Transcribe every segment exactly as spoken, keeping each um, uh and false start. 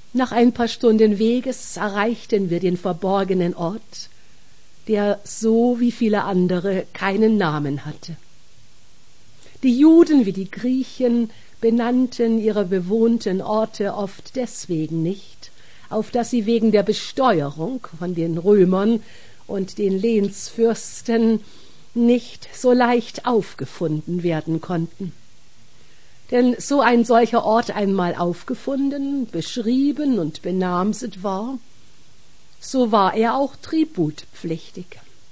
Nach ein paar Stunden Weges erreichten wir den verborgenen Ort, der so wie viele andere keinen Namen hatte. Die Juden wie die Griechen benannten ihre bewohnten Orte oft deswegen nicht, auf dass sie wegen der Besteuerung von den Römern und den Lehnsfürsten nicht so leicht aufgefunden werden konnten. Denn so ein solcher Ort einmal aufgefunden, beschrieben und benamset war, so war er auch tributpflichtig.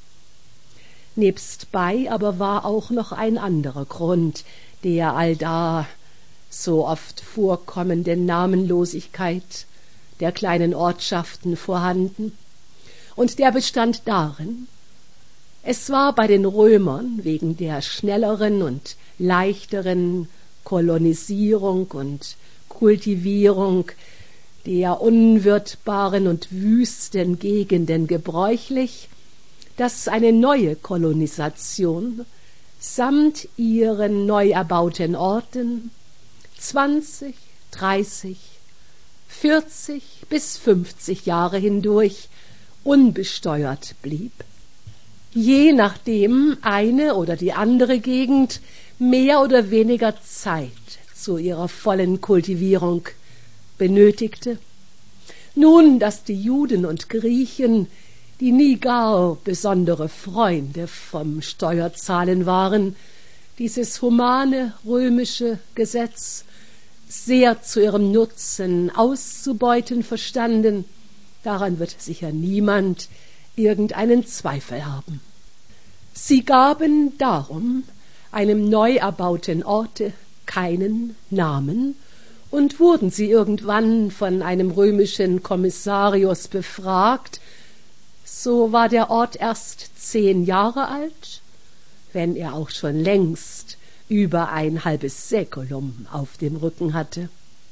Nebstbei aber war auch noch ein anderer Grund der allda so oft vorkommenden Namenlosigkeit der kleinen Ortschaften vorhanden, und der bestand darin: Es war bei den Römern wegen der schnelleren und leichteren Kolonisierung und Kultivierung der unwirtbaren und wüsten Gegenden gebräuchlich, dass eine neue Kolonisation samt ihren neu erbauten Orten zwanzig, dreißig, vierzig bis fünfzig Jahre hindurch unbesteuert blieb, je nachdem eine oder die andere Gegend mehr oder weniger Zeit zu ihrer vollen Kultivierung benötigte. Nun, dass die Juden und Griechen, die nie gar besondere Freunde vom Steuerzahlen waren, dieses humane römische Gesetz sehr zu ihrem Nutzen auszubeuten verstanden, daran wird sicher niemand irgendeinen Zweifel haben. Sie gaben darum einem neu erbauten Orte keinen Namen, und wurden sie irgendwann von einem römischen Kommissarius befragt, so war der Ort erst zehn Jahre alt, wenn er auch schon längst über ein halbes Säkulum auf dem Rücken hatte.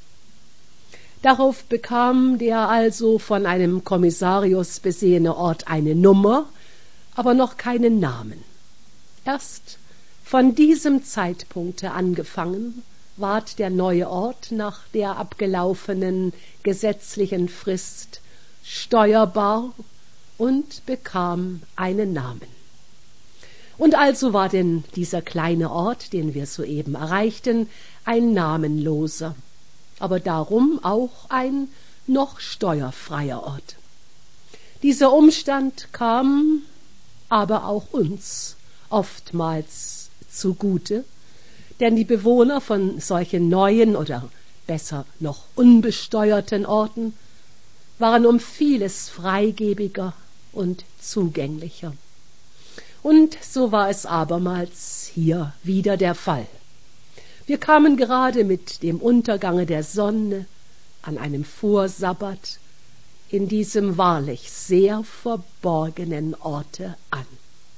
Darauf bekam der also von einem Kommissarius besehene Ort eine Nummer, aber noch keinen Namen. Erst von diesem Zeitpunkte angefangen ward der neue Ort nach der abgelaufenen gesetzlichen Frist steuerbar und bekam einen Namen. Und also war denn dieser kleine Ort, den wir soeben erreichten, ein namenloser, aber darum auch ein noch steuerfreier Ort. Dieser Umstand kam aber auch uns oftmals zugute, denn die Bewohner von solchen neuen oder besser noch unbesteuerten Orten waren um vieles freigebiger und zugänglicher. Und so war es abermals hier wieder der Fall. Wir kamen gerade mit dem Untergange der Sonne an einem Vorsabbat in diesem wahrlich sehr verborgenen Orte an.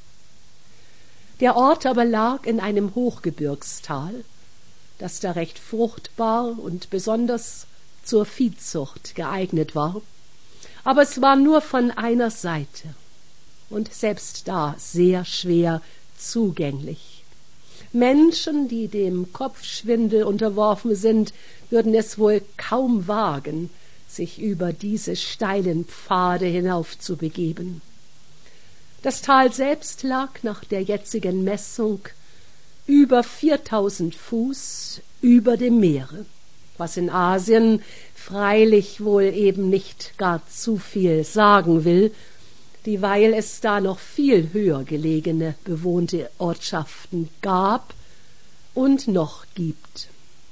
Der Ort aber lag in einem Hochgebirgstal, das da recht fruchtbar und besonders zur Viehzucht geeignet war, aber es war nur von einer Seite und selbst da sehr schwer zugänglich. Menschen, die dem Kopfschwindel unterworfen sind, würden es wohl kaum wagen, sich über diese steilen Pfade hinaufzubegeben. Das Tal selbst lag nach der jetzigen Messung über viertausend Fuß über dem Meere, was in Asien freilich wohl eben nicht gar zu viel sagen will, dieweil es da noch viel höher gelegene bewohnte Ortschaften gab und noch gibt.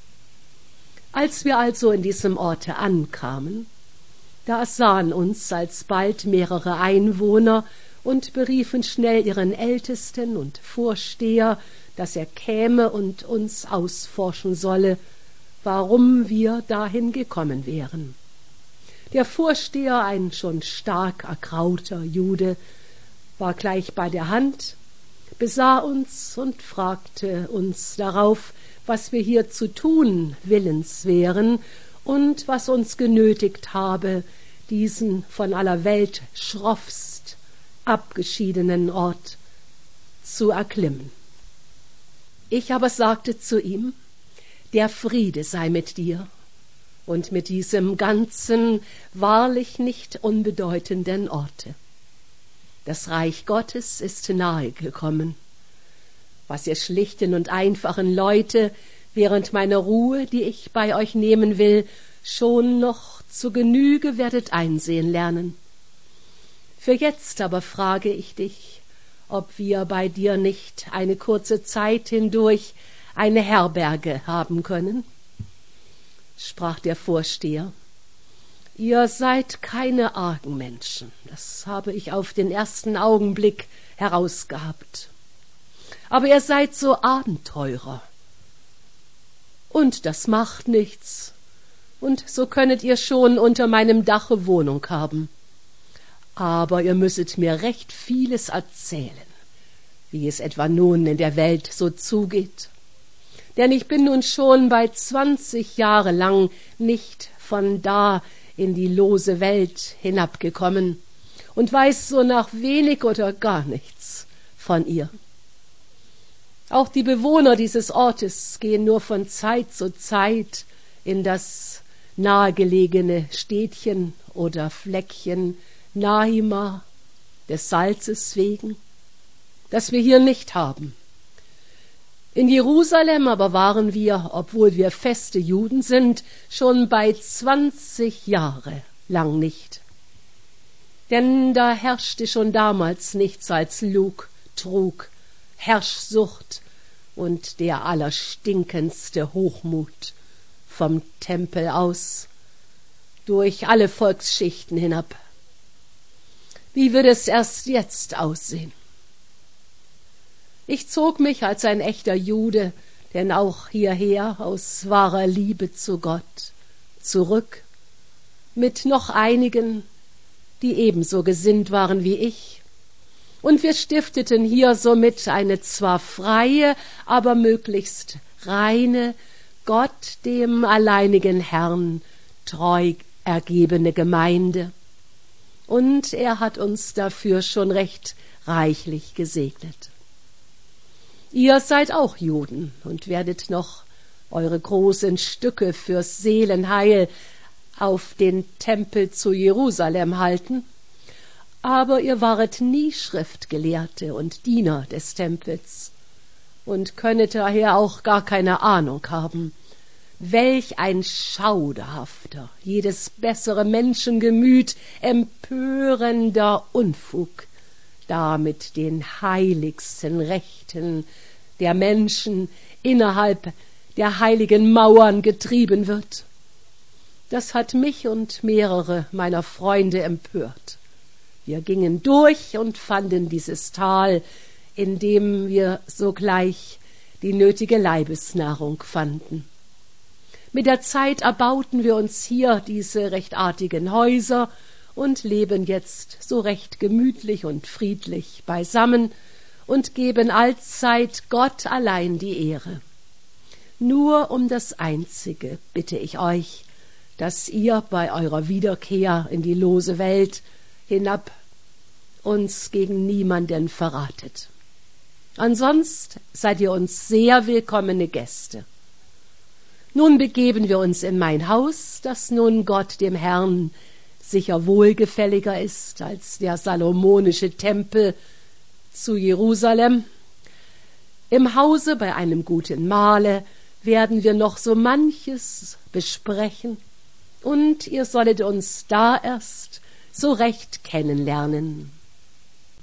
Als wir also in diesem Orte ankamen, da sahen uns alsbald mehrere Einwohner und beriefen schnell ihren Ältesten und Vorsteher, dass er käme und uns ausforschen solle, warum wir dahin gekommen wären. Der Vorsteher, ein schon stark ergrauter Jude, war gleich bei der Hand, besah uns und fragte uns darauf, was wir hier zu tun willens wären und was uns genötigt habe, diesen von aller Welt schroffst abgeschiedenen Ort zu erklimmen. Ich aber sagte zu ihm: Der Friede sei mit dir und mit diesem ganzen wahrlich nicht unbedeutenden Orte. Das Reich Gottes ist nahe gekommen. Was ihr schlichten und einfachen Leute während meiner Ruhe, die ich bei euch nehmen will, schon noch zu Genüge werdet einsehen lernen. Für jetzt aber frage ich dich, ob wir bei dir nicht eine kurze Zeit hindurch eine Herberge haben können? Sprach der Vorsteher. Ihr seid keine argen Menschen, das habe ich auf den ersten Augenblick herausgehabt. Aber ihr seid so Abenteurer. Und das macht nichts. Und so könnet ihr schon unter meinem Dache Wohnung haben. Aber ihr müsset mir recht vieles erzählen, wie es etwa nun in der Welt so zugeht. Denn ich bin nun schon bei zwanzig Jahre lang nicht von da in die lose Welt hinabgekommen und weiß so nach wenig oder gar nichts von ihr. Auch die Bewohner dieses Ortes gehen nur von Zeit zu Zeit in das nahegelegene Städtchen oder Fleckchen Nahima des Salzes wegen, das wir hier nicht haben. In Jerusalem aber waren wir, obwohl wir feste Juden sind, schon bei zwanzig Jahre lang nicht. Denn da herrschte schon damals nichts als Lug, Trug, Herrschsucht und der allerstinkendste Hochmut vom Tempel aus, durch alle Volksschichten hinab. Wie wird es erst jetzt aussehen? Ich zog mich als ein echter Jude, denn auch hierher aus wahrer Liebe zu Gott, zurück, mit noch einigen, die ebenso gesinnt waren wie ich, und wir stifteten hier somit eine zwar freie, aber möglichst reine, Gott dem alleinigen Herrn treu ergebene Gemeinde, und er hat uns dafür schon recht reichlich gesegnet. Ihr seid auch Juden und werdet noch eure großen Stücke fürs Seelenheil auf den Tempel zu Jerusalem halten, aber ihr waret nie Schriftgelehrte und Diener des Tempels und könnet daher auch gar keine Ahnung haben, welch ein schauderhafter, jedes bessere Menschengemüt empörender Unfug da mit den heiligsten Rechten der Menschen innerhalb der heiligen Mauern getrieben wird. Das hat mich und mehrere meiner Freunde empört. Wir gingen durch und fanden dieses Tal, in dem wir sogleich die nötige Leibesnahrung fanden. Mit der Zeit erbauten wir uns hier diese recht artigen Häuser und leben jetzt so recht gemütlich und friedlich beisammen und geben allzeit Gott allein die Ehre. Nur um das Einzige bitte ich euch, dass ihr bei eurer Wiederkehr in die lose Welt hinab uns gegen niemanden verratet. Ansonst seid ihr uns sehr willkommene Gäste. Nun begeben wir uns in mein Haus, das nun Gott dem Herrn sicher wohlgefälliger ist als der salomonische Tempel zu Jerusalem. Im Hause bei einem guten Mahle werden wir noch so manches besprechen, und ihr sollet uns da erst so recht kennenlernen.